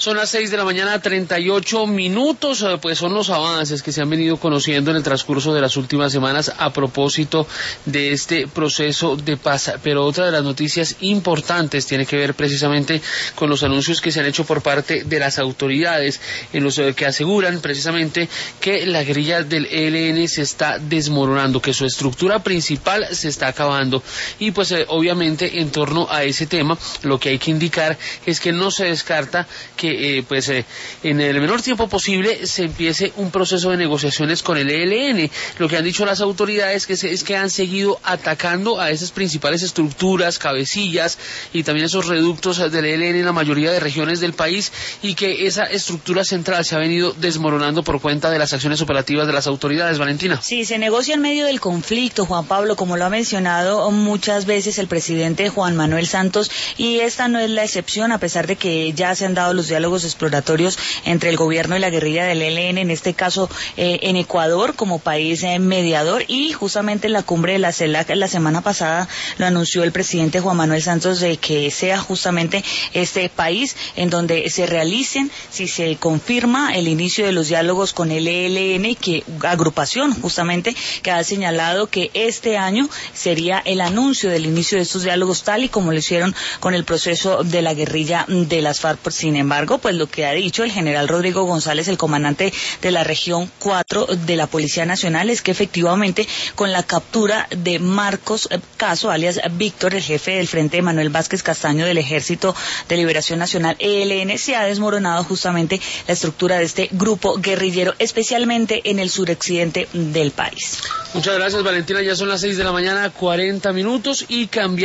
Son las 6:38 a.m, pues son los avances que se han venido conociendo en el transcurso de las últimas semanas a propósito de este proceso de paz. Pero otra de las noticias importantes tiene que ver precisamente con los anuncios que se han hecho por parte de las autoridades, en los que aseguran precisamente que la guerrilla del ELN se está desmoronando, que su estructura principal se está acabando. Y pues obviamente en torno a ese tema lo que hay que indicar es que no se descarta que en el menor tiempo posible se empiece un proceso de negociaciones con el ELN. Lo que han dicho las autoridades es que han seguido atacando a esas principales estructuras, cabecillas y también esos reductos del ELN en la mayoría de regiones del país, y que esa estructura central se ha venido desmoronando por cuenta de las acciones operativas de las autoridades. Valentina. Sí, se negocia en medio del conflicto, Juan Pablo, como lo ha mencionado muchas veces el presidente Juan Manuel Santos, y esta no es la excepción, a pesar de que ya se han dado los diálogos exploratorios entre el gobierno y la guerrilla del ELN, en este caso en Ecuador como país mediador, y justamente en la cumbre de la CELAC la semana pasada lo anunció el presidente Juan Manuel Santos, de que sea justamente este país en donde se realicen, si se confirma, el inicio de los diálogos con el ELN, que agrupación justamente que ha señalado que este año sería el anuncio del inicio de estos diálogos, tal y como lo hicieron con el proceso de la guerrilla de las FARC. Sin embargo, pues lo que ha dicho el general Rodrigo González, el comandante de la región 4 de la Policía Nacional, es que efectivamente con la captura de Marcos Caso, alias Víctor, el jefe del Frente de Manuel Vázquez Castaño del Ejército de Liberación Nacional, ELN, se ha desmoronado justamente la estructura de este grupo guerrillero, especialmente en el suroccidente del país. Muchas gracias, Valentina. Ya son las 6:40 a.m, y cambiamos.